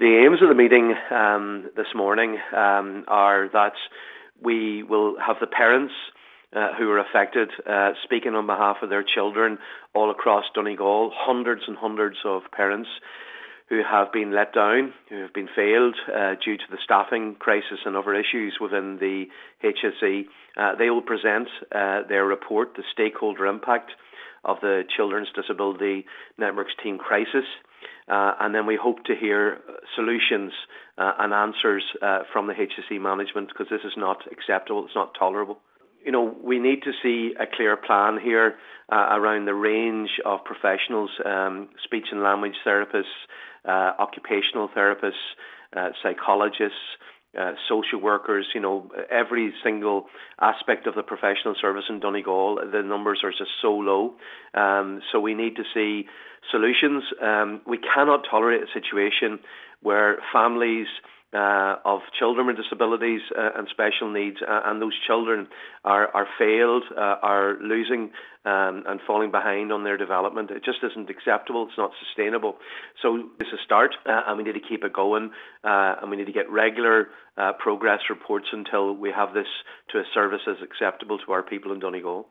The aims of the meeting this morning are that we will have the parents who are affected speaking on behalf of their children all across Donegal, hundreds and hundreds of parents who have been let down, who have been failed due to the staffing crisis and other issues within the HSE. They will present their report, the stakeholder impact of the Children's Disability Network's Teen Crisis. And then we hope to hear solutions and answers from the HSE management, because this is not acceptable, it's not tolerable. You know, we need to see a clear plan here around the range of professionals, speech and language therapists, occupational therapists, psychologists, social workers. You know, every single aspect of the professional service in Donegal, the numbers are just so low. So we need to see solutions. We cannot tolerate a situation where families of children with disabilities and special needs and those children are failed, are losing and falling behind on their development. It just isn't acceptable. It's not sustainable. So this is a start, and we need to keep it going, and we need to get regular progress reports until we have this to a service as acceptable to our people in Donegal.